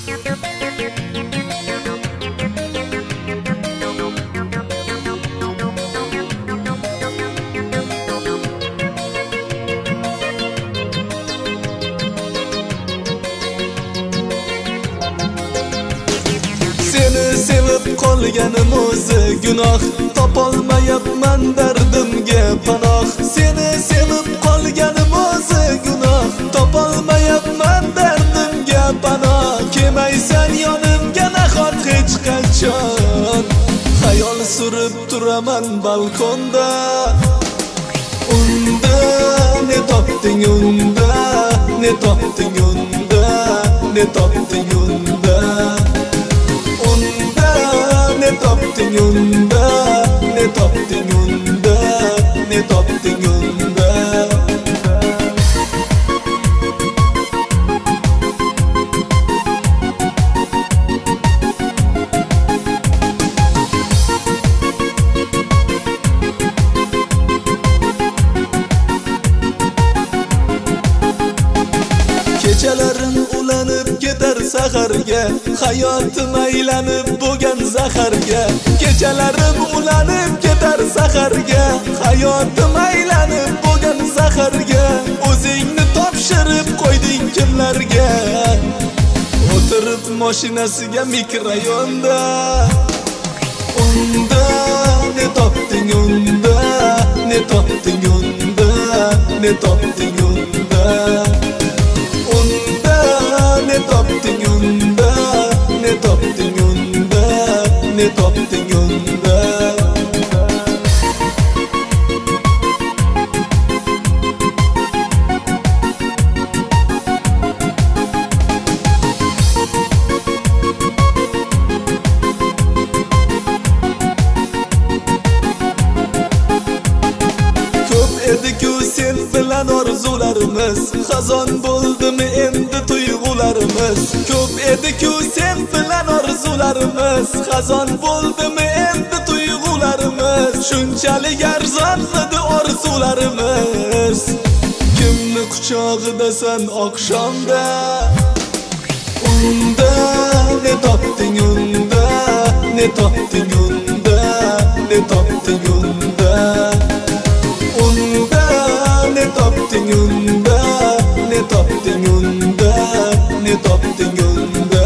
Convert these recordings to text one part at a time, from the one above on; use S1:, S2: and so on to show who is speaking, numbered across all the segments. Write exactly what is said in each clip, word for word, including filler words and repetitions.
S1: Seni sevib qolganim o'zi gunoh, topolmayapman dardimga panoh. Seni sevib qolganim o'zi gunoh, topolmayapman dardimga panoh. Kelmaysan yonimga nahot hech qachon, xayol surib turaman balkonda. Unda ne topding unda, ne topding unda, ne topding unda. Ne topding unda, ne topding unda, ne topding unda. Kechalarim ulanib ketar saharga, hayotim aylanib bo'lgan zaharga. Kechalarim ulanib ketar saharga, hayotim aylanib bo'lgan zaharga. O'zingni topshirib qo'yding kimlarga? O'tirib mashinasiga mikrorayonda. Unda ne topding unda, ne topding unda, ne topding unda. Ne topding unda, ne topding unda, ne topding unda. Ko'p edi-ku sen bilan orzularimiz, xazon bo'ldimi endi tuyg'ularimiz. Ko'p edi-ku sen bilan orzularimiz, xazon bo'ldimi endi tuyg'ularimiz. Shunchalik arzonmidi orzularimiz. Kimni quchog'idasan oqshomda? Unda ne topding unda, ne topding unda, ne topding unda. Unda ne topding unda, ne topding unda, ne topding unda.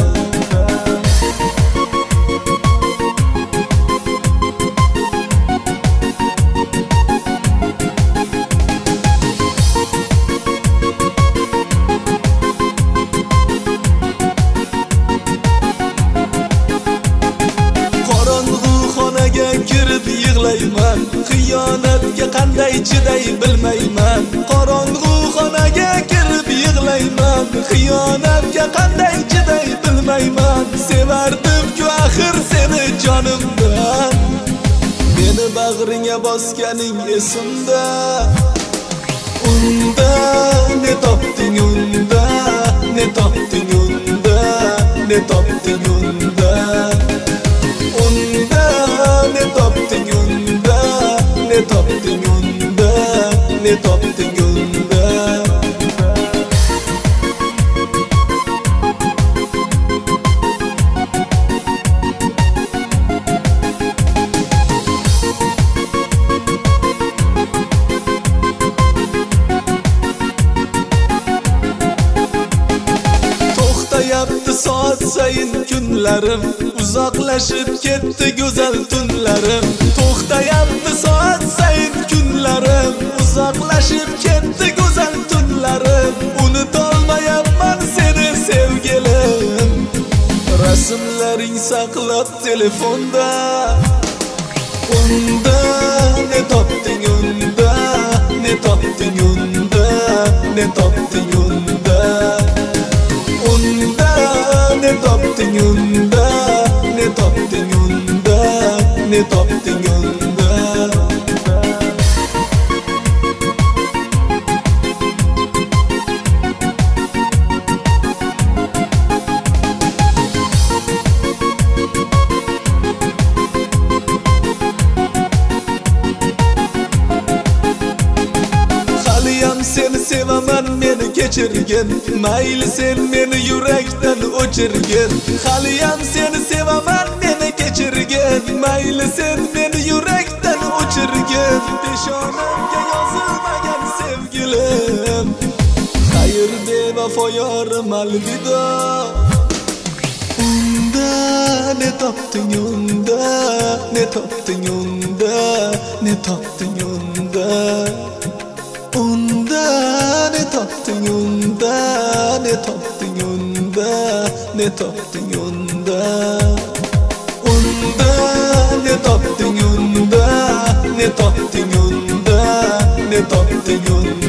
S1: Qorong'u xonaga kirib yig'layman, xiyonatga qanday chiday bilmayman. Qorong'u xonaga kirib yig'layman, xiyonatga qanday chiday bilmayman. Sevardim-ku axir seni jonimdan, meni bag'ringga bosganing esimda. Unda ne topding unda, ne topding unda, ne topding unda. Unda ne topding unda, ne topding unda, ne topding unda. To'xtayapti soat sayin kunlarim, uzoqlashib ketdi go'zal tunlarim. To'xtayapti soat sayin kunlarim, uzoqlashib ketdi go'zal tunlarim. Unutolmayapman seni sevgilim, rasmlaring saqlab telefonda. Unda ne topding unda, ne topding unda, ne topding unda. Unda ne topding unda, ne topding unda, ne topding unda. Haliyam seni sevaman, meni kechirgin. Mayli sen meni yurakdan o'chirgin. Haliyam seni sevaman, meni kechirgin. Mayli sen meni yurakdan o'chirgin. Peshonamga yozilmagan sevgilim. Xayr bevafo yorim alvido. Unda ne topding unda, ne topding unda, ne topding unda. Unda ne topding unda, ne topding unda, ne topding unda. Unda ne topding unda, ne topding unda, ne topding unda.